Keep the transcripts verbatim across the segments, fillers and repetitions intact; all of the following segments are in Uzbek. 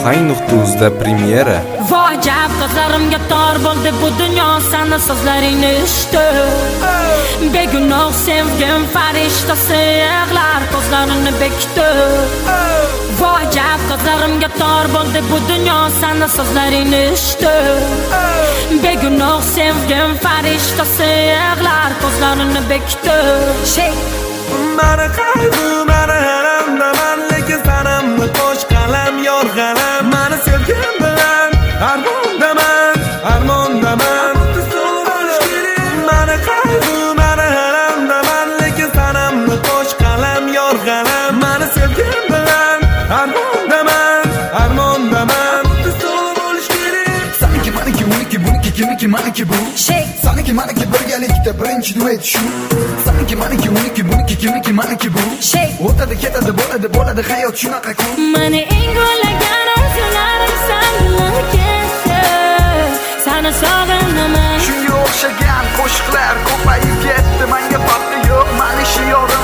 Ohang.uzda premyera. Voy jab qizlarimga tor bo'ldi bu dunyo sani so'zlaringni eshitib. Begunoh sevgim farishtasi yig'lar ko'zlarini bekitib. Voy jab qizlarimga tor bo'ldi bu dunyo sani so'zlaringni eshitib. Begunoh sevgim farishtasi yig'lar ko'zlarini bekitib. Shay Mani qayg'u mani alamdaman, lekin sanamni qo'sh qalam yorg'alam. Mani sevgim bilan armondaman, armondaman. Mani qayg'u mani alamdaman, lekin sanamni qo'sh qalam yorg'alam. Mani sevgim bilan armondaman, armondaman. Saniki maniki uniki buniki kimiki maniki bu. Saniki maniki birgalikda birinchi duet shu. Saniki maniki uniki buniki kimiki maniki bu. O'tadi ketadi bo'ladi bo'ladi hayot shunaqa-ku. Mani eng go'lagan arzularim sanlakesi. Sani sog'inaman. Shunga o'xshagan qo'shiqlar ko'payib ketdi, menga farqi yo'q, mani shiyorim.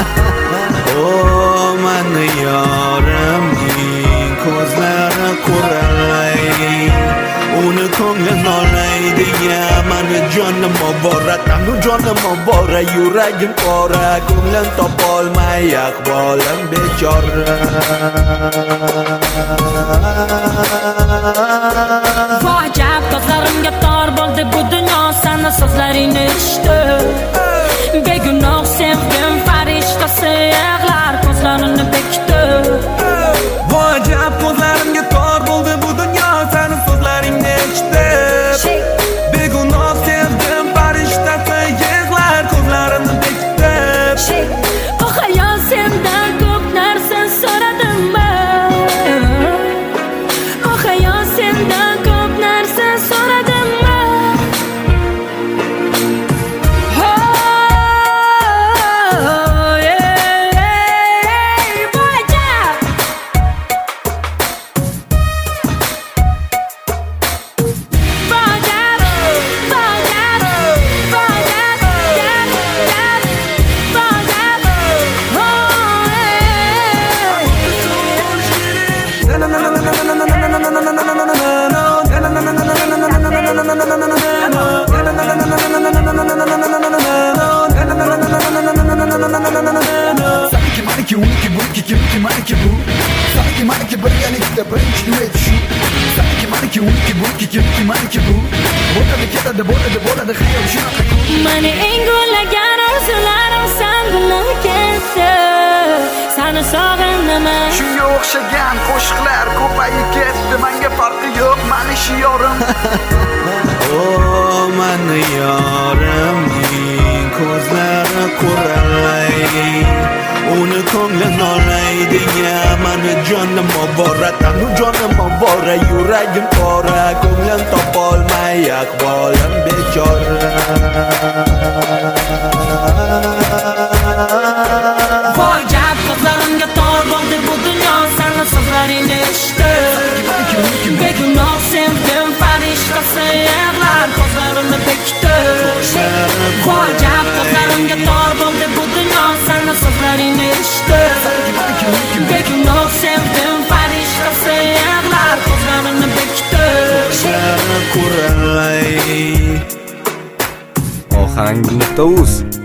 O mani yorimning ko'zlari quralay, uni ko'nglim olaydi ya. Mani jonim obora, tanu jonim obora, yuragim qora, ko'nglim topolmay ahvolim bechora. Voy jab ko'zlarimga tor bo'ldi bu dunyo sani so'zlaringni eshitib. Begunoh sevgim farishtasi yig'lar ko'zlarini bekitib. Voy jab ko'zlarimga tor bo'ldi bu dunyo sani so'zlaringni eshitib. Begunoh sevgim farishtasi yig'lar ko'zlarini bekitib. O hayot sendan ko'p narsa so'radim men. O hayot sendan ko'p narsa so'radim men. Oh, yeah, voy jab. Voy jab, voy jab, voy jab, jab, jab, voy jab. Saniki maniki uniki buniki kimiki maniki bu. Saniki maniki birgalikda birinchi duet shu. Saniki maniki uniki buniki kimiki maniki bu. O'tadi ketadi bo'ladi bo'ladi hayot shunaqa-ku. Mani eng go'lagan arzularim sanlakesi. Sani sog'inaman. Shunga o'xshagan qo'shiqlar ko'payib ketdi, menga farqi yo'q, mani shiyorim. O mani yorimning ko'zlari quralay, uni ko'nglim olaydi ya. Mani jonim obora, tanu jonim obora, yuragim qora, ko'nglim topolmay ahvolim bechora. Voy jab ko'zlarimga tor bo'ldi bu dunyo sani so'zlaringni eshitib. Begunoh sevgim farishtasi yig'lar ko'zlarini bekitib. Voy jab ko'zlarimga tor bo'ldi bu dunyo sani so'zlaringni eshitib. Begunoh sevgim farishtasi yig'lar ko'zlarini bekitib. Quralay. Ohang.uz